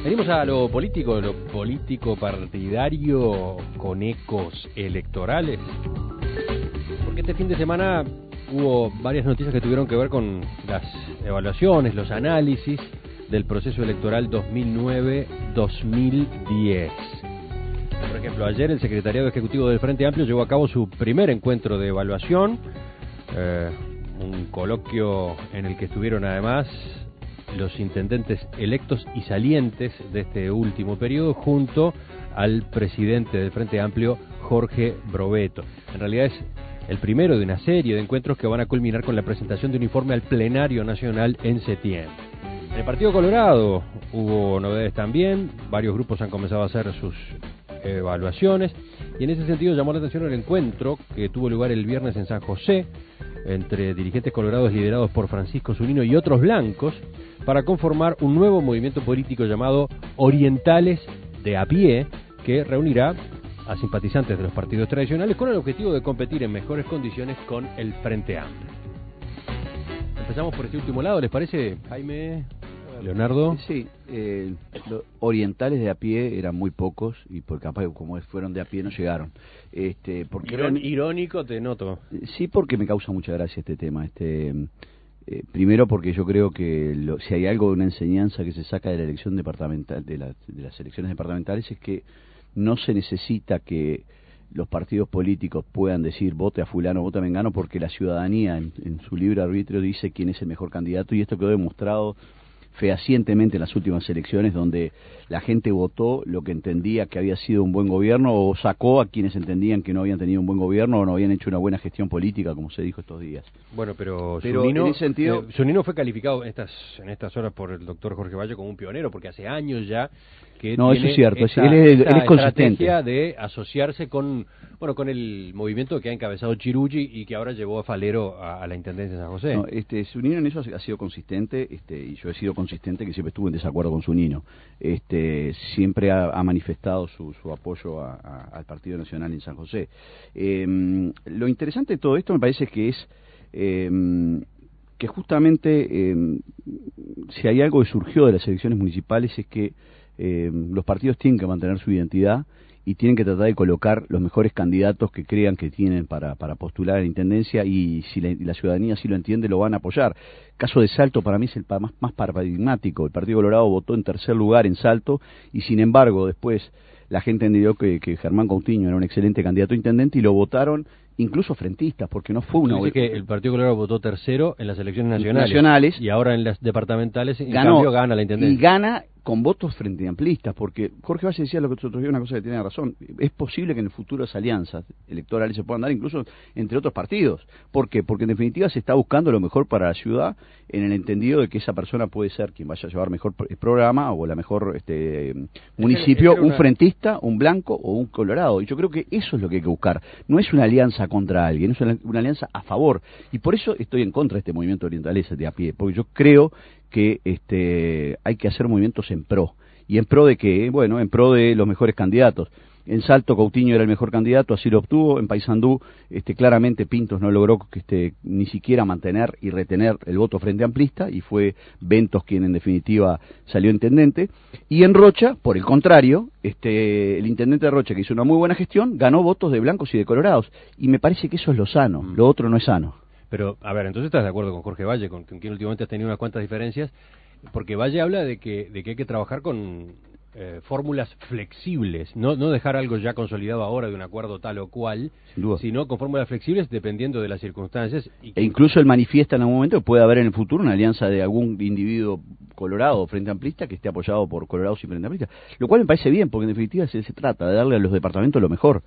Venimos a lo político partidario con ecos electorales. Porque este fin de semana hubo varias noticias que tuvieron que ver con las evaluaciones, los análisis del proceso electoral 2009-2010. Por ejemplo, ayer el Secretariado Ejecutivo del Frente Amplio llevó a cabo su primer encuentro de evaluación, un coloquio en el que estuvieron además los intendentes electos y salientes de este último periodo junto al presidente del Frente Amplio, Jorge Brovetto. En realidad es el primero de una serie de encuentros que van a culminar con la presentación de un informe al Plenario Nacional en septiembre. En el Partido Colorado hubo novedades también, varios grupos han comenzado a hacer sus evaluaciones y en ese sentido llamó la atención el encuentro que tuvo lugar el viernes en San José entre dirigentes colorados liderados por Francisco Zunino y otros blancos para conformar un nuevo movimiento político llamado Orientales de a pie, que reunirá a simpatizantes de los partidos tradicionales con el objetivo de competir en mejores condiciones con el Frente Amplio. Empezamos por este último lado, ¿les parece, Jaime, Leonardo? Sí, los orientales de a pie eran muy pocos y por capaz como fueron de a pie no llegaron. Porque Irónico te noto. Sí, porque me causa mucha gracia este tema. Primero porque yo creo que si hay algo de una enseñanza que se saca de la elección departamental, de las elecciones departamentales, es que no se necesita que los partidos políticos puedan decir vote a fulano, vote a mengano, porque la ciudadanía en su libre arbitrio dice quién es el mejor candidato, y esto quedó demostrado fehacientemente en las últimas elecciones, donde la gente votó lo que entendía que había sido un buen gobierno o sacó a quienes entendían que no habían tenido un buen gobierno o no habían hecho una buena gestión política, como se dijo estos días. Bueno, pero Zunino, en ese sentido, Zunino fue calificado en estas horas por el doctor Jorge Valle como un pionero, porque hace años ya que no, tiene eso es cierto, esta él es consistente. Estrategia de asociarse con el movimiento que ha encabezado Chirugi y que ahora llevó a Falero a la Intendencia de San José. No, Zunino en eso ha sido consistente, y yo he sido consistente, que siempre estuve en desacuerdo con Zunino. Siempre ha manifestado su apoyo al Partido Nacional en San José. Lo interesante de todo esto me parece que es que justamente si hay algo que surgió de las elecciones municipales es que los partidos tienen que mantener su identidad y tienen que tratar de colocar los mejores candidatos que crean que tienen para postular a la Intendencia, y si la ciudadanía sí lo entiende, lo van a apoyar. Caso de Salto para mí es el más paradigmático. El Partido Colorado votó en tercer lugar en Salto y sin embargo después la gente entendió que Germán Coutinho era un excelente candidato a intendente y lo votaron incluso frentistas, porque no fue una... Dice que el Partido Colorado votó tercero en las elecciones nacionales y ahora en las departamentales en cambio gana la Intendencia. Y gana con votos frente amplistas, porque Jorge Valle decía lo que nosotros una cosa que tiene razón. Es posible que en el futuro las alianzas electorales se puedan dar incluso entre otros partidos. ¿Por qué? Porque en definitiva se está buscando lo mejor para la ciudad, en el entendido de que esa persona puede ser quien vaya a llevar mejor programa o la mejor municipio, un frentista, un blanco o un colorado. Y yo creo que eso es lo que hay que buscar. No es una alianza contra alguien, es una alianza a favor. Y por eso estoy en contra de este movimiento oriental de a pie, porque yo creo que hay que hacer movimientos en pro. ¿Y en pro de qué? Bueno, en pro de los mejores candidatos. En Salto Coutinho era el mejor candidato, así lo obtuvo. En Paysandú claramente Pintos no logró ni siquiera mantener y retener el voto frente amplista, y fue Ventos quien en definitiva salió intendente. Y en Rocha, por el contrario, el intendente de Rocha, que hizo una muy buena gestión, ganó votos de blancos y de colorados, y me parece que eso es lo sano. Lo otro no es sano. Pero, a ver, entonces estás de acuerdo con Jorge Valle, con quien últimamente has tenido unas cuantas diferencias, porque Valle habla de que hay que trabajar con fórmulas flexibles, no dejar algo ya consolidado ahora de un acuerdo tal o cual, sino con fórmulas flexibles dependiendo de las circunstancias. E incluso él manifiesta en algún momento que puede haber en el futuro una alianza de algún individuo colorado o frente amplista que esté apoyado por colorados y frente amplistas, lo cual me parece bien, porque en definitiva se trata de darle a los departamentos lo mejor.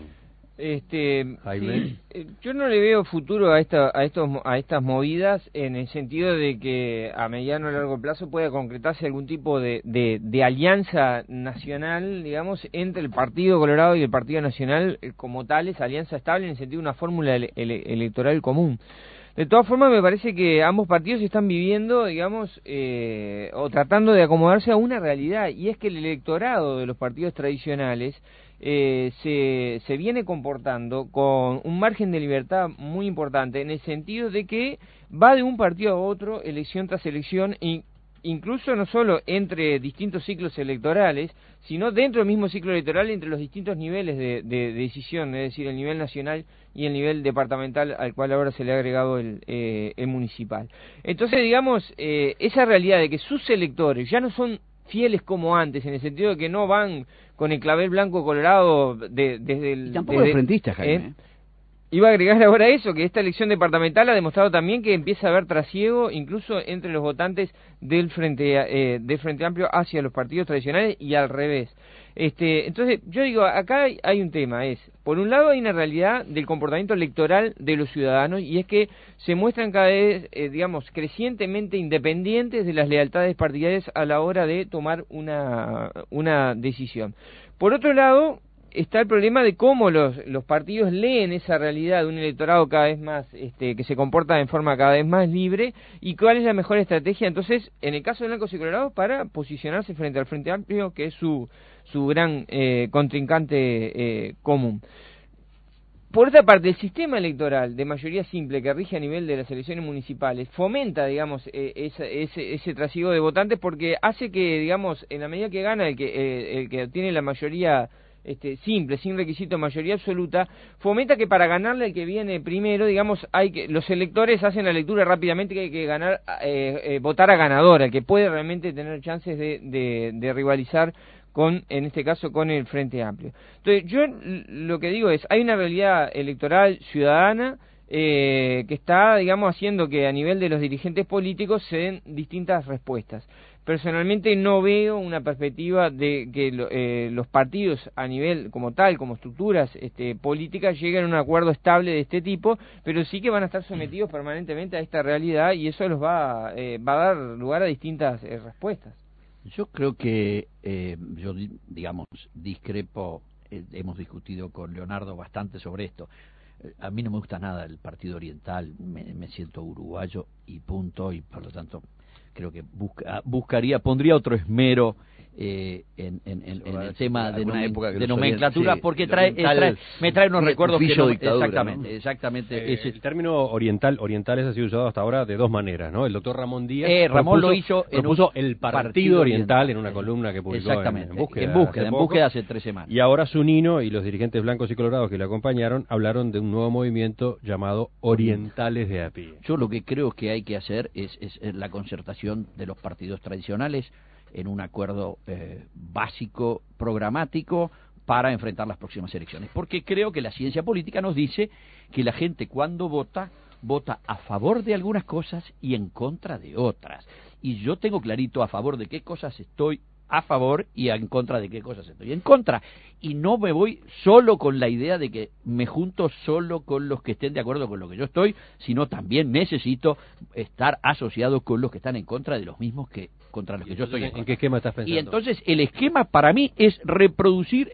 Jaime. Sí, yo no le veo futuro a estas movidas, en el sentido de que a mediano o largo plazo pueda concretarse algún tipo de alianza nacional, digamos, entre el Partido Colorado y el Partido Nacional como tales, alianza estable en el sentido de una fórmula electoral común. De todas formas, me parece que ambos partidos están viviendo, digamos, o tratando de acomodarse a una realidad, y es que el electorado de los partidos tradicionales se viene comportando con un margen de libertad muy importante, en el sentido de que va de un partido a otro, elección tras elección, y incluso no solo entre distintos ciclos electorales, sino dentro del mismo ciclo electoral entre los distintos niveles de decisión, es decir, el nivel nacional y el nivel departamental, al cual ahora se le ha agregado el municipal. Entonces, digamos, esa realidad de que sus electores ya no son fieles como antes, en el sentido de que no van con el clavel blanco colorado desde el... Y tampoco los frentistas, Jaime. Iba a agregar ahora eso, que esta elección departamental ha demostrado también que empieza a haber trasiego incluso entre los votantes del Frente Amplio hacia los partidos tradicionales y al revés. Entonces, yo digo, acá hay un tema, por un lado hay una realidad del comportamiento electoral de los ciudadanos, y es que se muestran cada vez, digamos, crecientemente independientes de las lealtades partidarias a la hora de tomar una decisión. Por otro lado, está el problema de cómo los partidos leen esa realidad de un electorado cada vez más, que se comporta en forma cada vez más libre, y cuál es la mejor estrategia, entonces, en el caso de blancos y colorados, para posicionarse frente al Frente Amplio, que es su gran contrincante común. Por otra parte, el sistema electoral de mayoría simple que rige a nivel de las elecciones municipales fomenta, digamos, ese trasiego de votantes, porque hace que, digamos, en la medida que gana el que obtiene la mayoría simple, sin requisito de mayoría absoluta, fomenta que para ganarle al que viene primero, digamos, los electores hacen la lectura rápidamente que hay que ganar, votar a ganador, al que puede realmente tener chances de rivalizar en este caso, con el Frente Amplio. Entonces, yo lo que digo es, hay una realidad electoral ciudadana que está, digamos, haciendo que a nivel de los dirigentes políticos se den distintas respuestas. Personalmente no veo una perspectiva de que los partidos a nivel como tal, como estructuras políticas, lleguen a un acuerdo estable de este tipo, pero sí que van a estar sometidos permanentemente a esta realidad, y eso los va a dar lugar a distintas respuestas. Yo creo que, digamos, discrepo, hemos discutido con Leonardo bastante sobre esto. A mí no me gusta nada el Partido Oriental, me siento uruguayo y punto, y por lo tanto creo que pondría otro esmero en el tema de nomenclatura, porque me trae unos recuerdos que no, exactamente. El término orientales ha sido usado hasta ahora de dos maneras, ¿no? El doctor Ramón Díaz propuso el Partido Oriental en una columna que publicó en Búsqueda hace 3 semanas. Y ahora Zunino y los dirigentes blancos y colorados que le acompañaron hablaron de un nuevo movimiento llamado Orientales de a pie. Yo lo que creo que hay que hacer es la concertación de los partidos tradicionales en un acuerdo básico, programático, para enfrentar las próximas elecciones. Porque creo que la ciencia política nos dice que la gente cuando vota a favor de algunas cosas y en contra de otras. Y yo tengo clarito a favor de qué cosas estoy a favor y en contra de qué cosas estoy en contra. Y no me voy solo con la idea de que me junto solo con los que estén de acuerdo con lo que yo estoy, sino también necesito estar asociado con los que están en contra de los mismos que contra los que yo estoy en contra. ¿En qué esquema estás pensando? Y entonces el esquema para mí es reproducir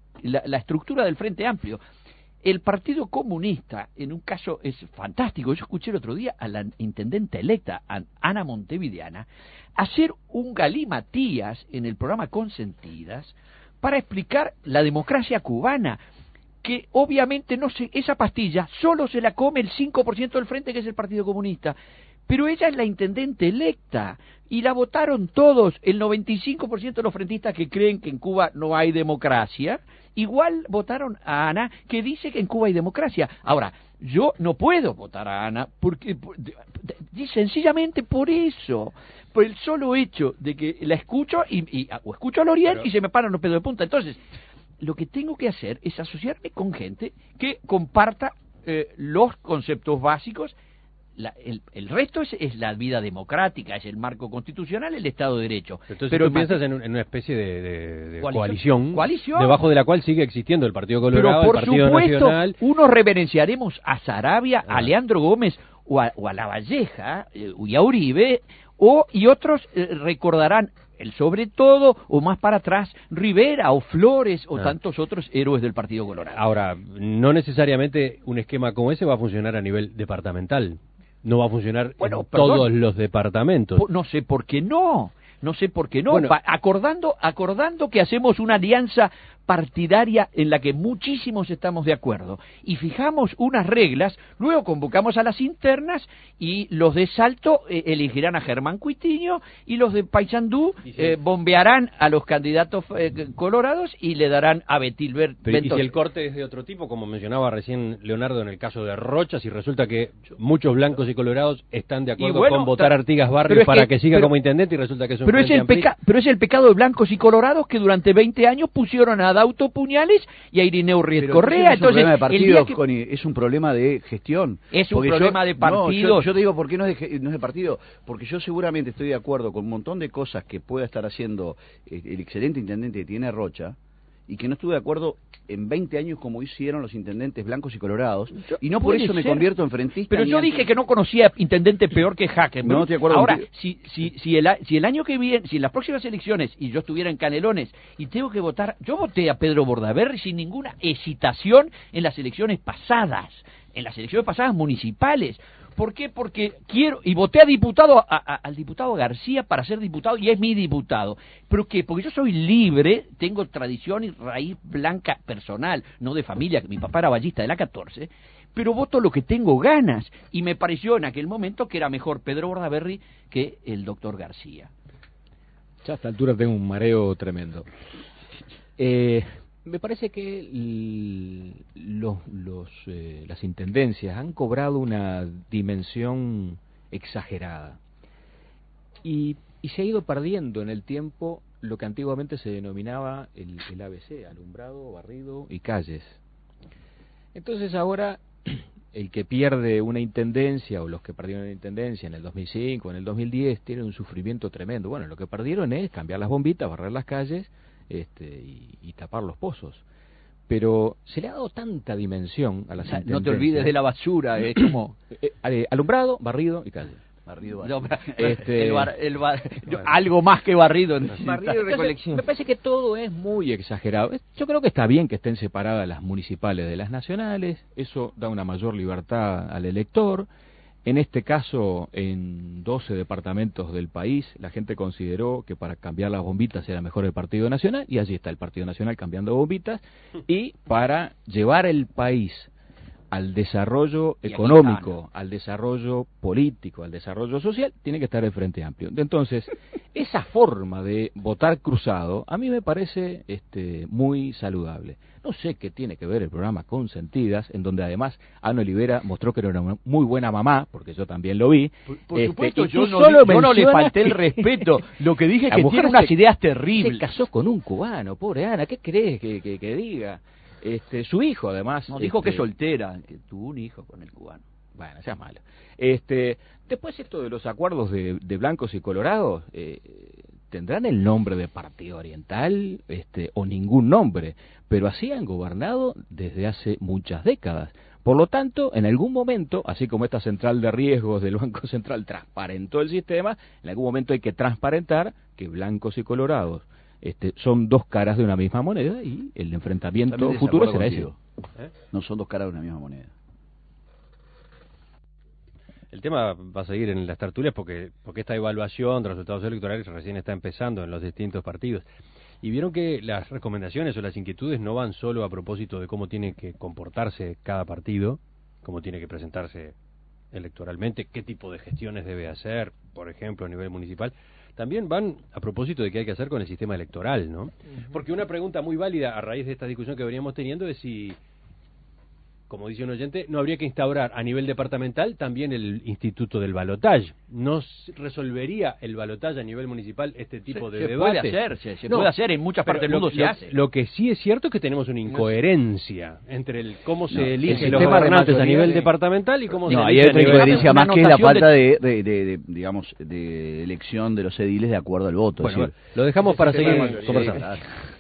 la estructura del Frente Amplio. El Partido Comunista, en un caso, es fantástico. Yo escuché el otro día a la intendente electa, Ana Montevideana, hacer un galimatías en el programa Consentidas para explicar la democracia cubana, que obviamente esa pastilla solo se la come el 5% del frente, que es el Partido Comunista. Pero ella es la intendente electa y la votaron todos. El 95% de los frentistas que creen que en Cuba no hay democracia, igual votaron a Ana, que dice que en Cuba hay democracia. Ahora, yo no puedo votar a Ana porque sencillamente por eso, por el solo hecho de que la escucho o escucho a Loriel y se me paran los pelos de punta. Entonces, lo que tengo que hacer es asociarme con gente que comparta los conceptos básicos. El resto es la vida democrática, es el marco constitucional, el Estado de Derecho. Entonces, pero tú piensas en una especie de coalición, debajo de la cual sigue existiendo el Partido Colorado, pero por el Partido supuesto, Nacional. Unos reverenciaremos a Saravia, a Leandro Gómez o a Lavalleja y a Uribe, y otros recordarán sobre todo, o más para atrás, Rivera o Flores o tantos otros héroes del Partido Colorado. Ahora, no necesariamente un esquema como ese va a funcionar a nivel departamental. No va a funcionar en todos los departamentos. No sé por qué no. Bueno, acordando que hacemos una alianza partidaria en la que muchísimos estamos de acuerdo y fijamos unas reglas, luego convocamos a las internas y los de Salto elegirán a Germán Cuitiño y los de Paysandú bombearán a los candidatos colorados y le darán a Betilbert. Pero, ¿y si el corte es de otro tipo, como mencionaba recién Leonardo en el caso de Rocha, si resulta que muchos blancos y colorados están de acuerdo con votar a Artigas Barrios para que siga como intendente y resulta que es un pero es el pecado de blancos y colorados que durante 20 años pusieron a Adauto Puñales y a Irineu Riet Correa? Entonces, es un problema de partidos, Connie, es un problema de gestión. Es un problema de partidos. Yo te digo por qué no es de partido, porque yo seguramente estoy de acuerdo con un montón de cosas que pueda estar haciendo el excelente intendente que tiene Rocha, y que no estuve de acuerdo en 20 años como hicieron los intendentes blancos y colorados, y no por eso me convierto en frentista. Pero yo dije que no conocía intendente peor que Hackenberg. No estoy de acuerdo. Ahora, si el año que viene, si en las próximas elecciones, y yo estuviera en Canelones, y tengo que votar, yo voté a Pedro Bordaberry sin ninguna hesitación en las elecciones pasadas municipales. ¿Por qué? Porque quiero, y voté a diputado, al diputado García para ser diputado, y es mi diputado. ¿Pero qué? Porque yo soy libre, tengo tradición y raíz blanca personal, no de familia, que mi papá era ballista de la 14, pero voto lo que tengo ganas, y me pareció en aquel momento que era mejor Pedro Bordaberry que el doctor García. Ya a esta altura tengo un mareo tremendo. Me parece que las intendencias han cobrado una dimensión exagerada y se ha ido perdiendo en el tiempo lo que antiguamente se denominaba el ABC, alumbrado, barrido y calles. Entonces ahora el que pierde una intendencia o los que perdieron una intendencia en el 2005 o en el 2010 tienen un sufrimiento tremendo. Bueno, lo que perdieron es cambiar las bombitas, barrer las calles y tapar los pozos. Pero se le ha dado tanta dimensión a las intendencias. No te olvides de la basura, es como alumbrado, barrido y calle. Barrido, algo más que barrido. Barrido y recolección. Me parece que todo es muy exagerado. Yo creo que está bien que estén separadas las municipales de las nacionales, eso da una mayor libertad al elector. En este caso, en 12 departamentos del país, la gente consideró que para cambiar las bombitas era mejor el Partido Nacional, y allí está el Partido Nacional cambiando bombitas, y para llevar el país al desarrollo económico, al desarrollo político, al desarrollo social, tiene que estar el Frente Amplio. Entonces, esa forma de votar cruzado, a mí me parece muy saludable. No sé qué tiene que ver el programa Consentidas, en donde además Ana Olivera mostró que era una muy buena mamá, porque yo también lo vi. Por supuesto, yo no le falté el respeto. Lo que dije es que tiene unas ideas terribles. Se casó con un cubano, pobre Ana, ¿qué crees que diga? Su hijo, además... No, dijo que es soltera, que tuvo un hijo con el cubano. Bueno, sea malo. Después esto de los acuerdos de blancos y colorados, tendrán el nombre de Partido Oriental o ningún nombre, pero así han gobernado desde hace muchas décadas. Por lo tanto, en algún momento, así como esta central de riesgos del Banco Central transparentó el sistema, en algún momento hay que transparentar que blancos y colorados son dos caras de una misma moneda y el enfrentamiento futuro será ese. No son dos caras de una misma moneda. El tema va a seguir en las tertulias porque esta evaluación de resultados electorales recién está empezando en los distintos partidos. Y vieron que las recomendaciones o las inquietudes no van solo a propósito de cómo tiene que comportarse cada partido, cómo tiene que presentarse electoralmente, qué tipo de gestiones debe hacer, por ejemplo, a nivel municipal. También van a propósito de qué hay que hacer con el sistema electoral, ¿no? Porque una pregunta muy válida a raíz de esta discusión que veníamos teniendo es si, como dice un oyente, no habría que instaurar a nivel departamental también el instituto del balotaje. ¿No resolvería el balotaje a nivel municipal este tipo de debate? Se puede hacer, en muchas partes del mundo se hace. Lo que sí es cierto es que tenemos una incoherencia entre cómo se eligen los gobernantes a nivel departamental y cómo se hay otra incoherencia más que la falta de elección de los ediles de acuerdo al voto. Bueno, lo dejamos para seguir conversando.